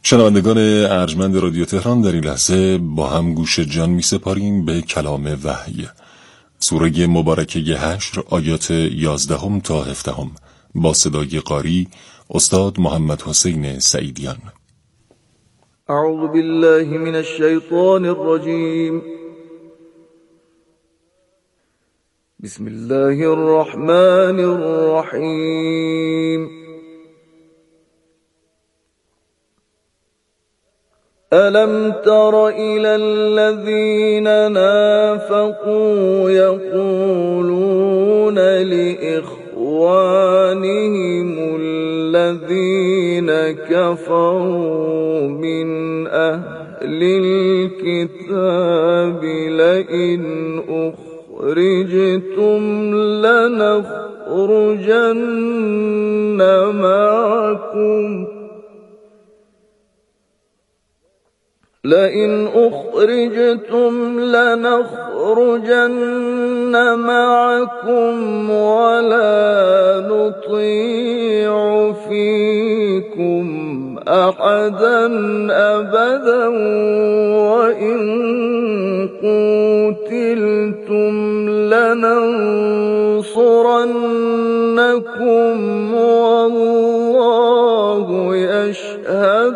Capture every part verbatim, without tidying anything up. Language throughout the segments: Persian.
شنوندگان ارجمند رادیو تهران، در این لحظه با هم گوش جان می سپاریم به کلام وحی، سوره مبارکه حشر، آیات یازدهم تا هفدهم، با صدای قاری استاد محمد حسین سعیدیان. اعوذ بالله من الشیطان الرجیم. بسم الله الرحمن الرحیم. ألم تر إلى الذين نافقوا يقولون لإخوانهم الذين كفروا من أهل الكتاب لئن أخرجتم لنخرجن معكم لئن أخرجتم لنخرجن معكم ولا نطيع فيكم أحدا أبدا وإن قتلتم لننصرنكم والله يشهد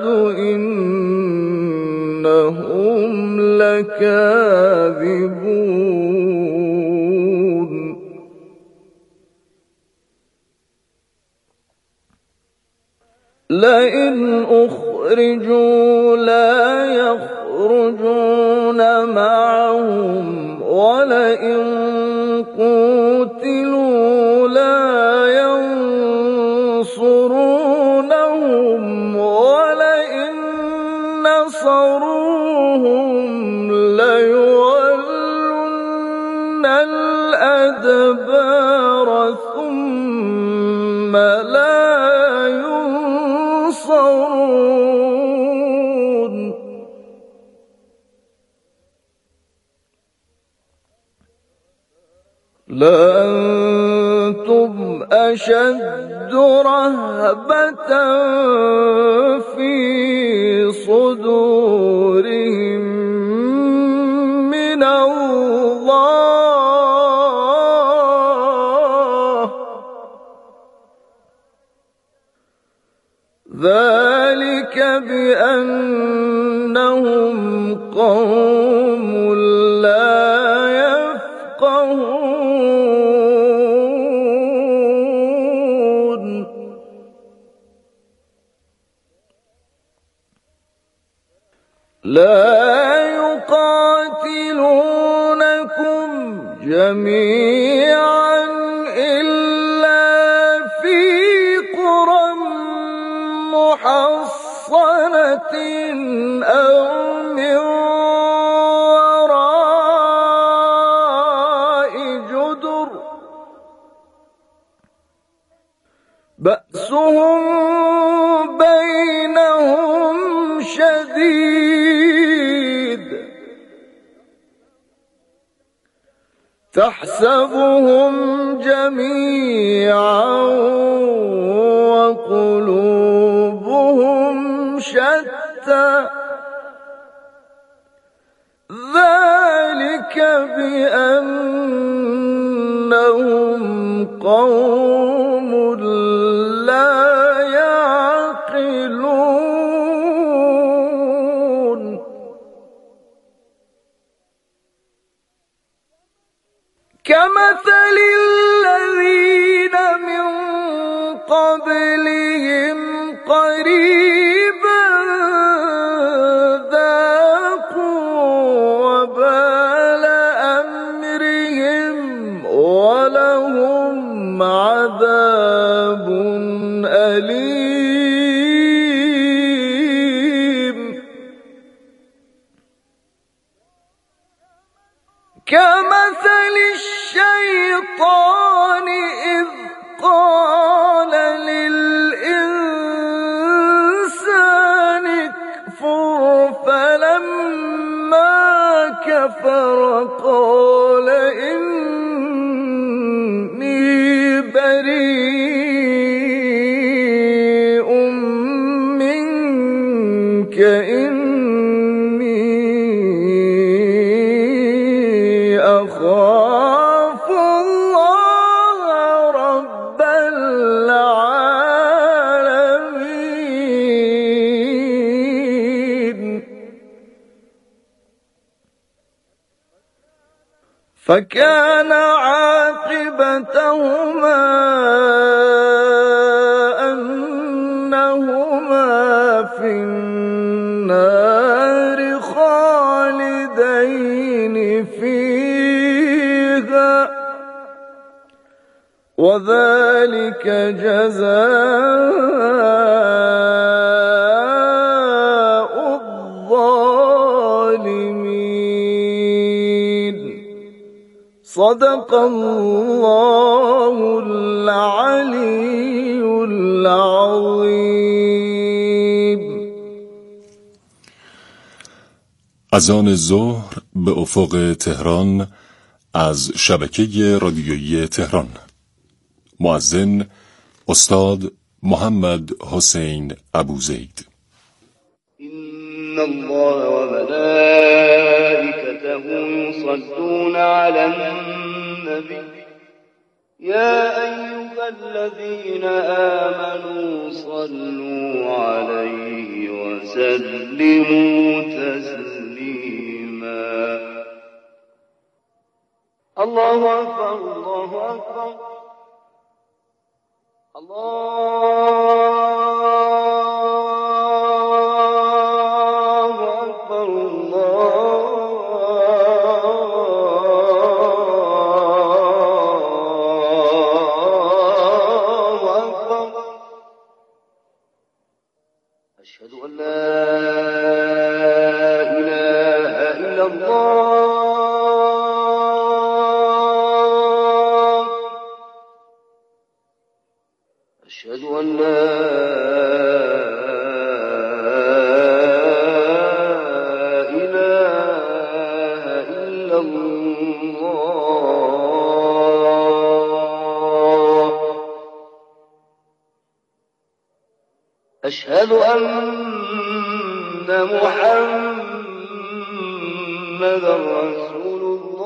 إنهم لكاذبون. لئن أخرجوا لا يخرجون معهم ولئن قتلوا لا ينصرونهم ولئن نصروهم ليولن الأدبار ثم لا ينصرون. لأنتم أشد رهبة في صدورهم من الله ذلك بأنهم قوم لا يفقهون. لا يقاتلونكم جميعا إلا في قرى محصنة أو من وراء جدر بأسهم بينهم شديد تحسبهم جميعا وقلوبهم شتى ذلك بأنهم قوم لا يعقلون. كمثل الذين من قبلهم قريبا ذاقوا وبال أمرهم ولهم عذاب أليم. كمثل الشيطان إذ قال للإنسان اكفر فلما كفر قال إني بريء منك يخاف الله رب العالمين. فكان عاقبتهما أنهما في النار خالدين فيها وذلك جزاء الظالمين. صدق الله العلي العظيم. اذان ظهر به افق تهران از شبکه رادیویی تهران. مؤذن استاد محمد حسین ابوزید. إن الله وملائكته يصلون على النبي يا أيها الذين آمنوا صلوا عليه وسلموا تسليما. الله أكبر الله أكبر الله أشهد أن لا إله إلا الله أشهد أن لا إله إلا الله أشهد أن محمدا رسول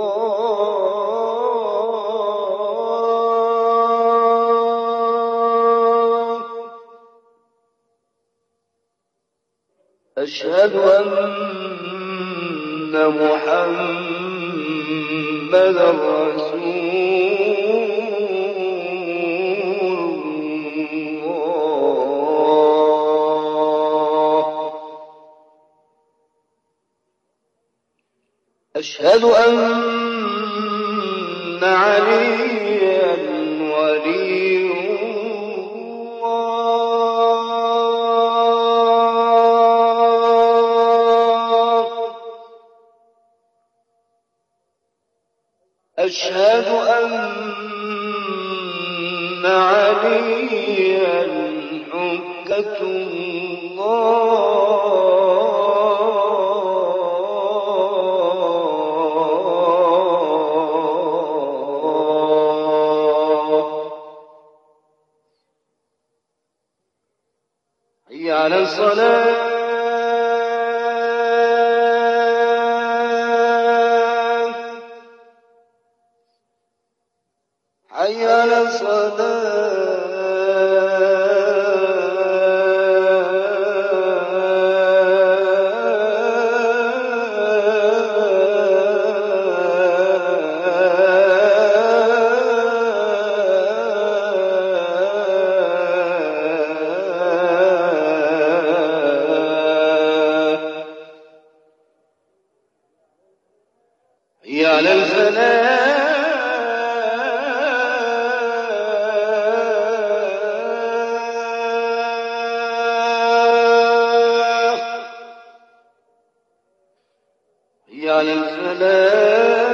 الله أشهد أن محمدا رسول أشهد أن عليا ولي الله أشهد أن عليا حجة الله على الصلاة حي على على الفلاح هي على الفلاح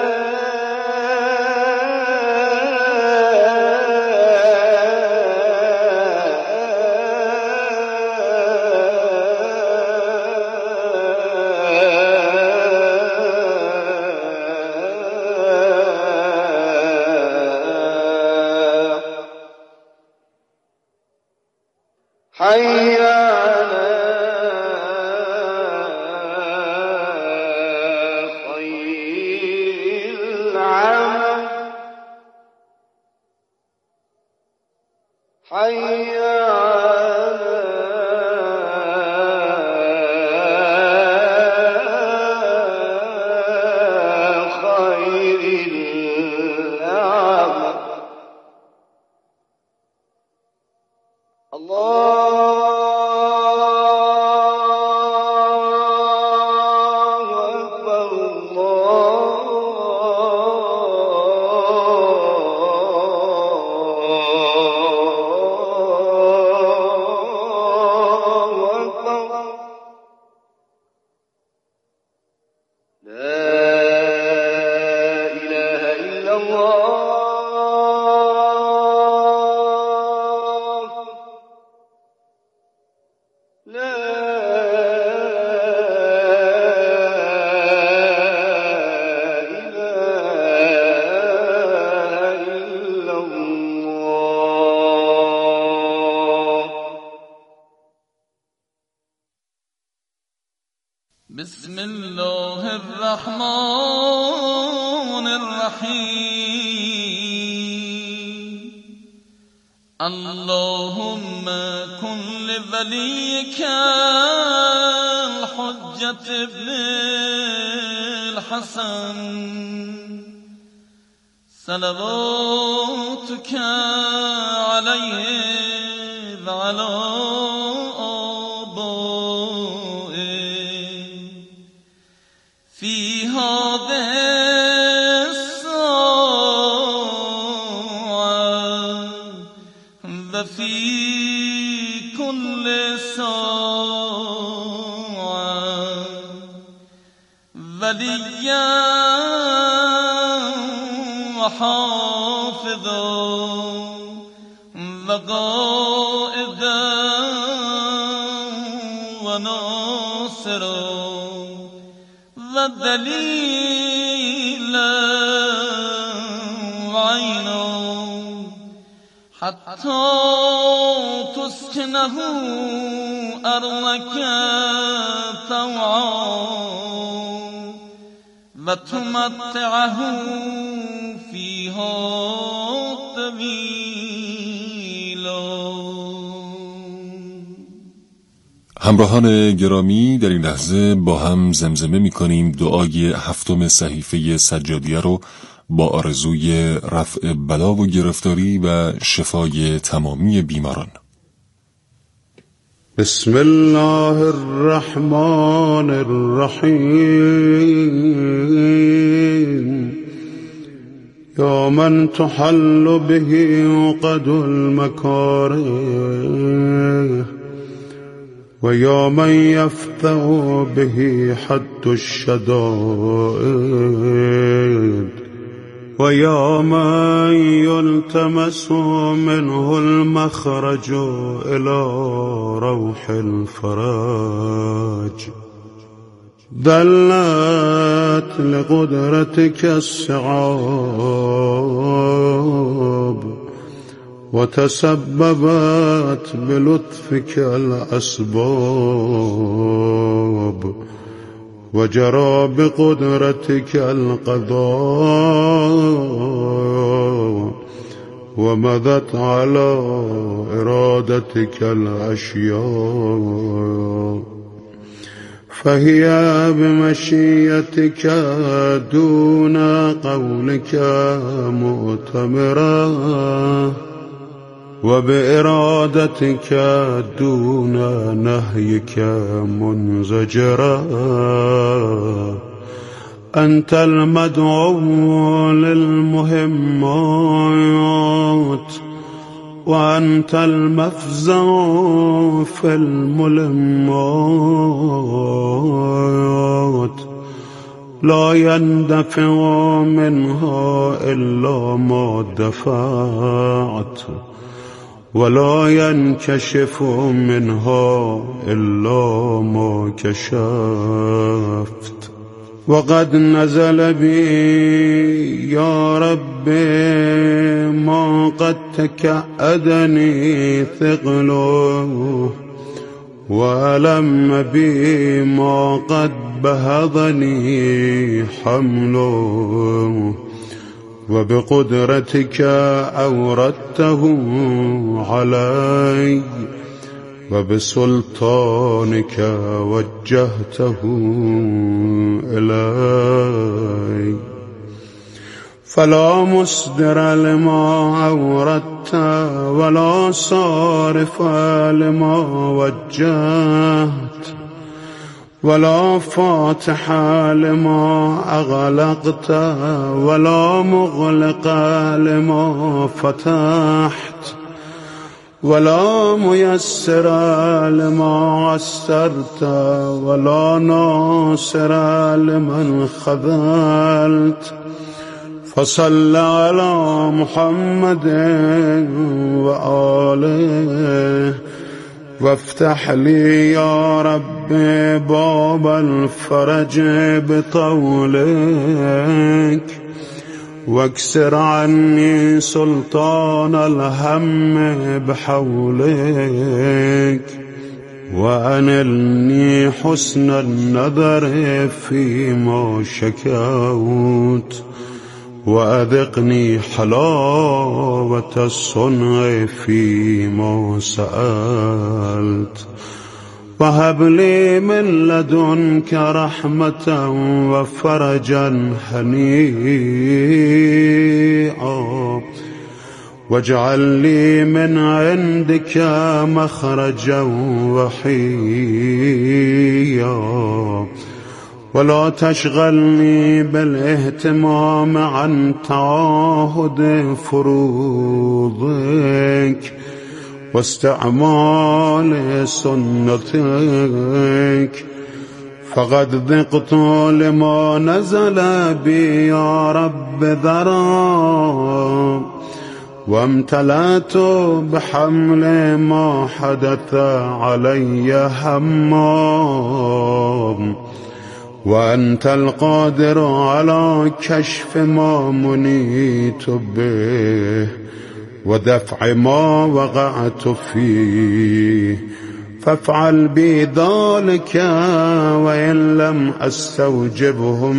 حي على خير حي على خير الأعمال. الله أكبر الله أكبر. لا إله إلا الله. لا إله إلا الله. بسم الله الرحمن الرحيم. اللهم كن لوليك الحجة ابن الحسن صلواتك عليه وعلى آبائه في هذه الساعة وفي كل ساعة وليا وحافظا وقائدا وناصرا ودليلا وعينا حتى تسكنه أرضك طوعا وتمتعه فيها طويلا. همراهان گرامی، در این لحظه با هم زمزمه می کنیم دعای هفتم صحیفه سجادیه رو با آرزوی رفع بلا و گرفتاری و شفای تمامی بیماران. بسم الله الرحمن الرحیم. یا من تحل به عقد المکاره و یا من یفتح به حد الشدائد و یا من یلتمس منه المخرج الى روح الفرج. دلت لقدرتك الصعاب وتسببت بلطفك الأسباب وجرى بقدرتك القضاء ومضت على إرادتك الأشياء فهي بمشيتك دون قولك مؤتمرة وبإرادتك دون نهيك منزجرا. أنت المدعو للمهمات وأنت المفزع في الملمات. لا يندفع منها إلا ما دفعت ولا ينكشف منها إلا ما كشفت. وقد نزل بي يا رب ما قد تكأدني ثقله وألم بي ما قد بهضني حمله. وبقدرتك أوردته علي وبسلطانك وجهته إلي فلا مصدر لما أوردت ولا صارف لما وجهت ولا فاتح لما أغلقت ولا مغلق لما فتحت ولا ميسر لما عسرت ولا ناصر لمن خذلت فصل على محمد وآله وافتح لي يا رب باب الفرج بطولك واكسر عني سلطان الهم بحولك وأنلني حسن النظر فيما شكوت وأذقني حلاوة الصنع فيما سألت وهب لي من لدنك رحمة وفرجا هنيئا واجعل لي من عندك مخرجا وحيا ولا تشغلني بالاهتمام عن تعاهد فروضك واستعمال سنتك فقد ذقت لما نزل بي يا رب ذرا وامتلأت بحمل ما حدث علي همام وأنت القادر على كشف ما منيت به ودفع ما وقعت فيه فافعل بي ذلك وإن لم أستوجبه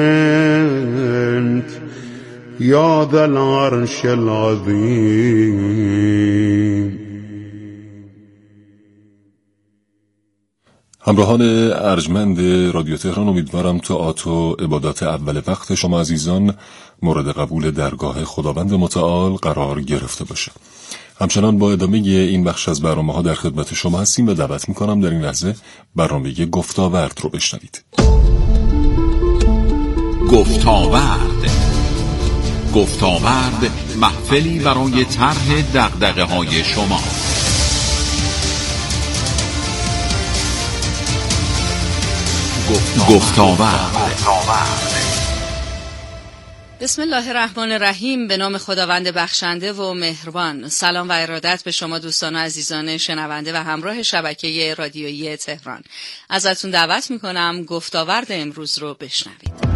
منك يا ذا العرش العظيم. همراهان ارجمند رادیو تهران، امیدوارم طاعات و عبادات اول وقت شما عزیزان مورد قبول درگاه خداوند متعال قرار گرفته باشه. همچنان با ادامه این بخش از برنامه ها در خدمت شما هستیم و دعوت میکنم در این لحظه برنامه گفتاورد رو بشنوید. گفتاورد گفتاورد محفلی برای طرح دغدغه های شما. گفتاورد. بسم الله الرحمن الرحیم. به نام خداوند بخشنده و مهربان. سلام و ارادت به شما دوستان و عزیزان شنونده و همراه شبکه رادیویی تهران. ازتون دعوت میکنم گفتاورد امروز رو بشنوید.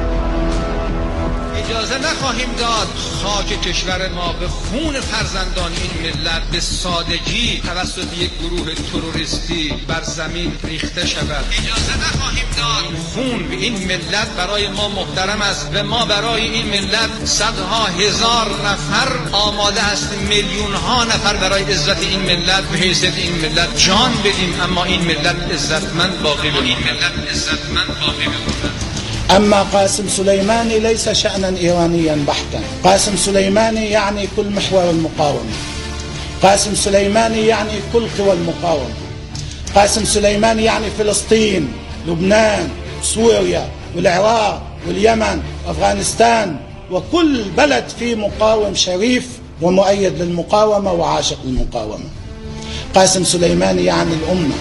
اجازه نخواهیم داد خاک کشور ما به خون فرزندان این ملت به سادگی توسط یک گروه تروریستی بر زمین ریخته شود. اجازه نخواهیم داد خون به این ملت برای ما محترم است و ما برای این ملت صدها هزار نفر آماده هستیم، میلیون ها نفر برای عزت این ملت به حیثیت این ملت جان بدیم، اما این ملت عزتمند باقی بماند. این ملت عزتمند باقی بماند. أما قاسم سليماني ليس شأنا إيرانيا بحتا. قاسم سليماني يعني كل محور المقاومة. قاسم سليماني يعني كل قوى المقاومة. قاسم سليماني يعني فلسطين، لبنان، سوريا والعراق واليمن وأفغانستان وكل بلد فيه مقاوم شريف ومؤيد للمقاومة وعاشق للمقاومة. قاسم سليماني يعني الأمة.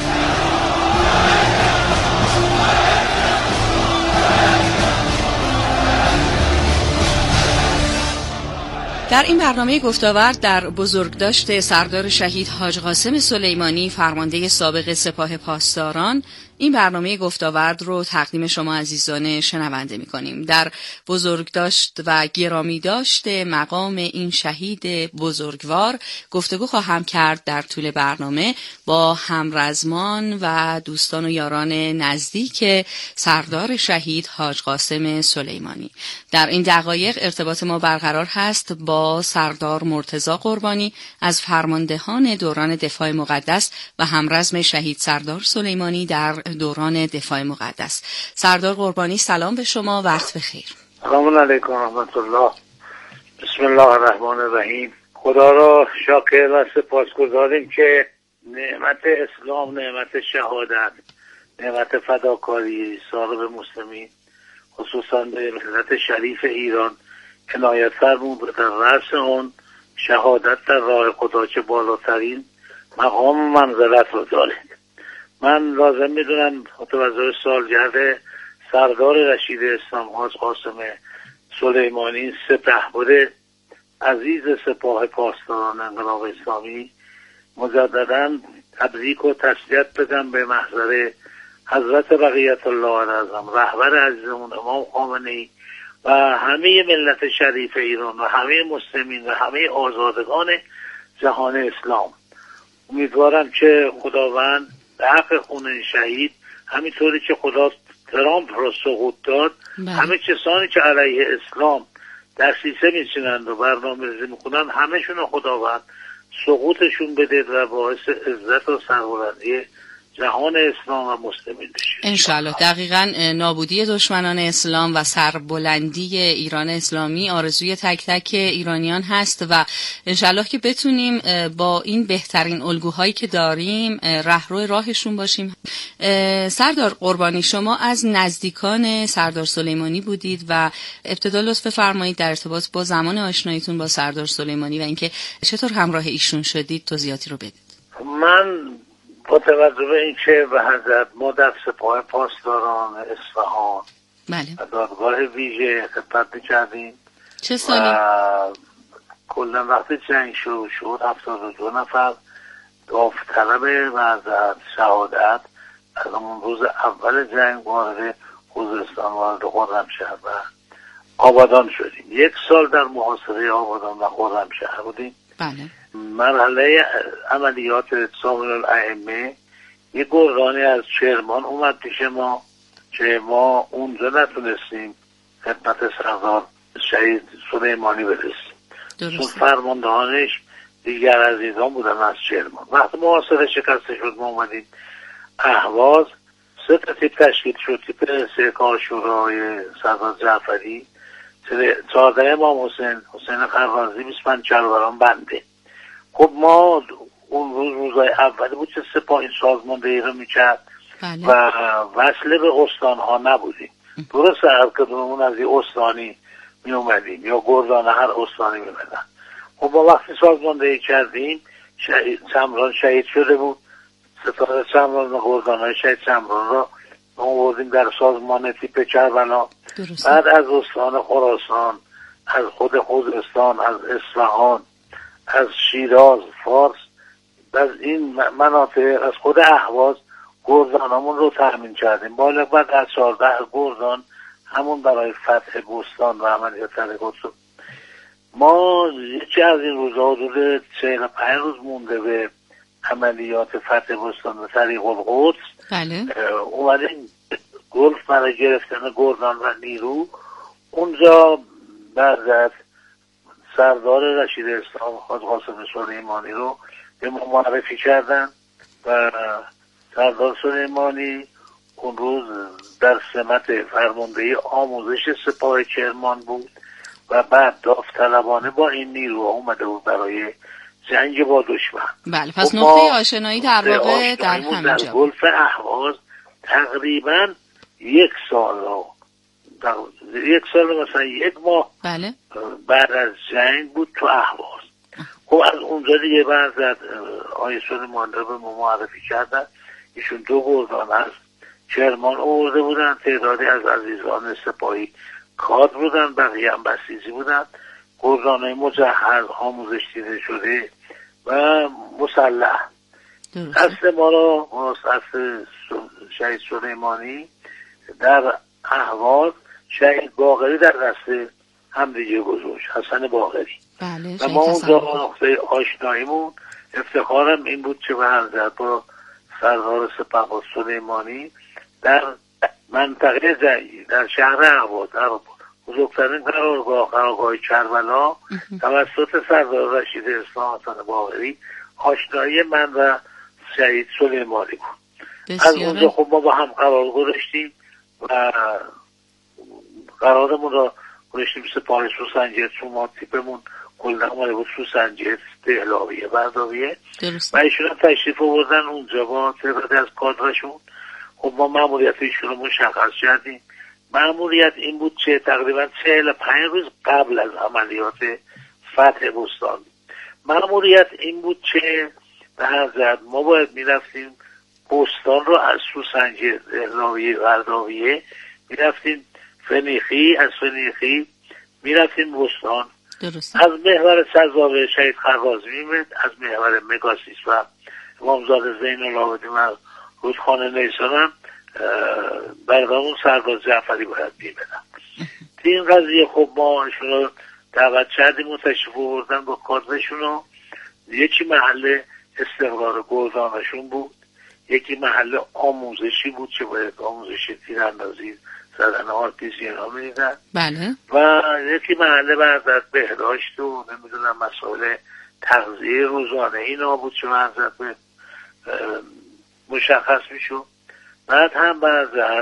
در این برنامه گفتاورد در بزرگداشت سردار شهید حاج قاسم سلیمانی فرمانده سابق سپاه پاسداران این برنامه گفت‌وآورد رو تقدیم شما عزیزان شنونده می‌کنیم. در بزرگداشت و گرامی داشت مقام این شهید بزرگوار گفتگو خواهم کرد در طول برنامه با همرزمان و دوستان و یاران نزدیک سردار شهید حاج قاسم سلیمانی. در این دقایق ارتباط ما برقرار هست با سردار مرتضی قربانی از فرماندهان دوران دفاع مقدس و همرزم شهید سردار سلیمانی در دوران دفاع مقدس. سردار قربانی سلام به شما، وقت بخیر. سلام علیکم رحمت الله. بسم الله الرحمن الرحیم. خدا را شاکر و سپاسگزاریم که نعمت اسلام، نعمت شهادت، نعمت فداکاری صاحب مسلمین خصوصا به ملت شریف ایران عنایت فرمود و در رأس آن شهادت در راه خدا چه بالاترین مقام منزلت رو دارید. من لازم میدونم متوجه سالگرد سردار رشید اسلام حاج قاسم سلیمانی سپهبد عزیز سپاه پاسداران انقلاب اسلامی مجددا تبریک و تسلیت بدم به محضر حضرت بقیت الله الاعظم رهبر عزیزمون امام خامنه‌ای و همه ملت شریف ایران و همه مسلمین و همه آزادگان جهان اسلام. امیدوارم که خداوند به حق خون شهید همینطوری که خدا ترامپ را سقوط داد بله. همه کسانی که علیه اسلام در سیسه میچینند و برنامه ریزی میکنند همهشون خداوند سقوطشون بده و باعث عزت و سربلندی جهان اسلام و مسلمین بشه انشالله. دقیقاً نابودی دشمنان اسلام و سربلندی ایران اسلامی آرزوی تک تک ایرانیان هست و انشالله که بتونیم با این بهترین الگوهایی که داریم رهرو راهشون باشیم. سردار قربانی، شما از نزدیکان سردار سلیمانی بودید و ابتدا لطف فرمایید در ارتباط با زمان آشناییتون با سردار سلیمانی و اینکه چطور همراه ایشون شدید توضیحاتی رو بدید. من با توجه به این که به حضرت ما در سپاه پاسداران اصفهان بله. دادگاه ویژه خدمت می‌کردیم. چه سالی؟ و کلا وقتی جنگ شروع شد هفتاد و دو نفر داوطلب وزارت شهادت از اون روز اول جنگ وارد خوزستان وارد خرمشهر و آبادان شدیم. یک سال در محاصره آبادان و خرمشهر بودیم. بله. مرحله عملیات سامون الائمه یک گردانی از کرمان اومد پیش ما که ما اونجا نتونستیم خدمت سردار شهید سلیمانی برسیم چون فرماندهانش دیگر عزیزان بودن از کرمان. وقتی محاصره شکسته شد ما اومدیم اهواز، سه تا تیپ تشکیل شد. تیپ سرکار شورای سردار جعفری، چهارده امام حسین حسین خرازی، بیست و پنج چلوران بنده. خب ما اون روز روزای اولی بود که سپاه این سازماندهی رو میکرد بله. و وصله به استانها نبودیم. درست هر کدوممون از این استانی می اومدیم یا گردان هر استانی می اومدن. خب ما وقتی سازماندهی کردیم شهید چمران شهید شده بود. ستاره چمران و گردان های شهید چمران را ما آوردیم در سازمان تیپ کربلا. بعد از استان خراسان، از خود خوزستان، از اصفهان، از شیراز، فارس، از این مناطق، از خود اهواز گردانمون رو تأمین کردیم. بالا بعد از چهارده گردان همون برای فتح بستان و عملیات ترقات شد. ما یکی از این روزها حدود چهل و پنج روز مونده به عملیات فتح بستان و طریق القدس بله. اومدیم گلف برای گرفتن گردان و نیرو. اونجا بعد سردار رشید اسلام حاج قاسم سلیمانی رو به ما معرفی کردن و سردار سلیمانی اون روز در سمت فرماندهی آموزش سپاه کرمان بود و بعد داوطلبانه با این نیرو اومده بود برای جنگ با دشمن. بله، پس نقطه آشنایی در واقع در همینجا در گلف اهواز تقریبا یک سال رو یک سال مثلا یک ماه بله. بعد از جنگ بود تو اهواز. خب از اونجا دیگه بعد آیه سلیمانی رو به ما معرفی کردن. ایشون دو گردان از کرمان آورده بودن، تعدادی از عزیزان سپاهی کادر بودن، بقیه هم بسیجی بودن. گردانهای مجهز، آموزش دیده شده و مسلح. دست ما را دست شهید سلیمانی در اهواز شهید باقری در دسته هم دیگه گذاشت، حسن باقری. بله. و ما اونجا نقطه آشناییمون افتخارم این بود که به حضرت با سردار سپهبد سلیمانی در منطقه جنگی در شهر اهواز در بزرگترین قرارگاه قرارگاه کربلا توسط سردار رشید اسلام حسن باقری آشنایی من و شهید سلیمانی بود. از اونجا خب ما با هم قرار گذاشتیم و قرارمون را گذاشتیم سپاه سوسنجر، چون ما تیپمون کلن آمده بود سوسنجر دهلاویه برداویه و ایشون هم تشریف آوردن اونجا با تعدادی از کادرشون. خب ما ماموریت ایشون رو مشخص کردیم. ماموریت این بود که تقریبا چهل و پنج روز قبل از عملیات فتح بستان ماموریت این بود که به حضرت ما باید میرفتیم بستان رو از سوسنجر دهلاویه برداویه میرفتیم فنیخی، از فنیخی میرفتیم بستان، درسته. از محور سرزاویه شهید خرازی میمد، از محور مگاسیس و امامزاده زین العابدین و رودخانه نیسان هم برگامون سرباز جعفری باید میمدن. این قضیه خب ما ایشون رو دعوت کردیم و تشریف آوردن با کادرشون رو. یکی محل استقرار گردانشون بود، یکی محل آموزشی بود که باید آموزش تیراندازی زدن آرتیزی اینا میدیدن. بله. و یکی محله بردت بهداشت و نمیدونم مسائل تغذیه روزانه اینا بود که بردت به مشخص میشون. بعد هم بردت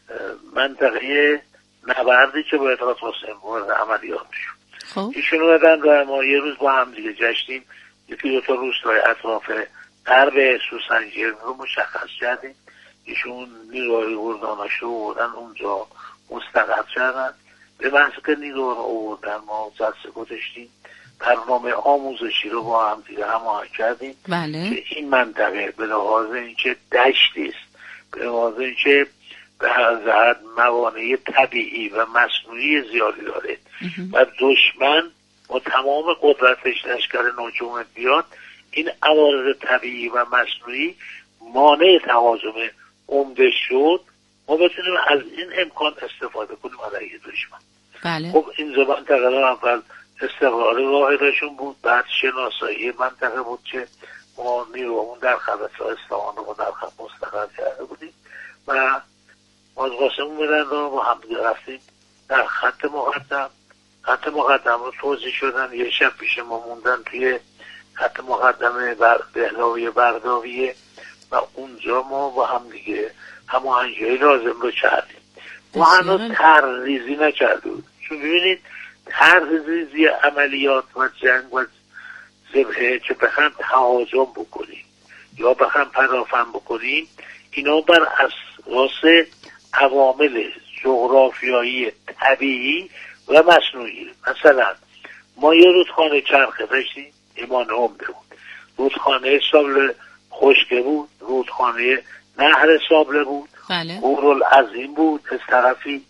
منطقه نبردی که باید قاسم مورد عملیات میشون. خب ایشون بدن و ما یه روز با هم دیگه جشتیم، یکی دو تا روستای اطراف غرب سوسنجر رو مشخص کردیم. ایشون نیروهای گردانش رو آوردن اونجا مستقر کردن. به محض که نیرو رو آوردن ما جلسه گذاشتیم، برنامه آموزشی رو با هم دیگه هماهنگ کردیم. بله. که این منطقه به لحاظ اینکه دشتی است، به لحاظ اینکه به حضرت موانع طبیعی و مصنوعی زیادی داره و دشمن با تمام قدرتش لشکر ناجومت بیاد، این عوارض طبیعی و مصنوعی مانع تهاجم عمده شد، ما بتونیم از این امکان استفاده کنیم علیه دشمن. بله. خب این زبان منطقه اول استقرار واحدشون بود، بعد شناسایی منطقه بود که ما نیرومون در خبت اصفهان رو در خط مستقر کرده بودیم و از قاسمون بدن رو با هم رفتیم در خط مقدم. خط مقدم رو توضیح شدن، یه شب پیش ما موندن توی خط مقدم بر دهلاویه برداویه و اونجا ما با هم دیگه هماهنگی لازم رو کردیم. ما هنوز طرح‌ریزی نکرده بود، چون ببینید طرح‌ریزی عملیات و جنگ و ذبحه که بخوایم تهاجم بکنیم یا بخوایم پدافند بکنیم، اینا بر اساس عوامل جغرافیایی طبیعی و مصنوعی. مثلا ما یه رودخانه چرخه داشتیم، ایمان عمده بود، رودخانه سابل خشکه بود، رودخانه نهر سابله بود، بله. قورالعظیم بود، از طرفی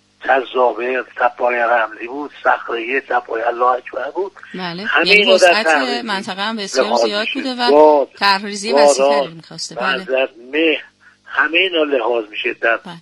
تزابه تپای رملی بود، صخره تپای الله اکبر بود. بله. یعنی وسعت منطقه هم بسیار زیاد بوده و طرح‌ریزی وسیع‌تری می‌خواسته. بله. مه همه اینا لحاظ میشه در بله.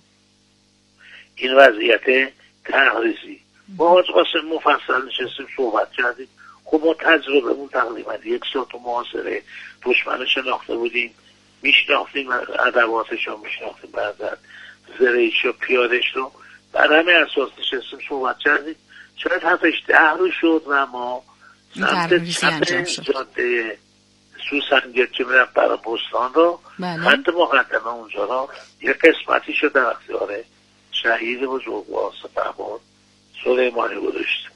این وضعیت طرح‌ریزی. ما حاج قاسم مفصل نشستیم صحبت کردیم. خب ما تجربه‌مون تقریبا یک سال تو محاصره دشمن شناخته بودیم، میشناختیم ادواتش رو، میشناختیم بعد زرهیش و پیادش رو، بعد همه اساس نشستیم صحبت کردیم. شاید هفتش ده رو شد و ما سمت چپ جاده سوسنجر که میرفت برای بستان رو بله. خط مقدمه اونجا رو یه قسمتی شد در اختیار شهید بزرگوار سپهبد سلیمانی گذاشت.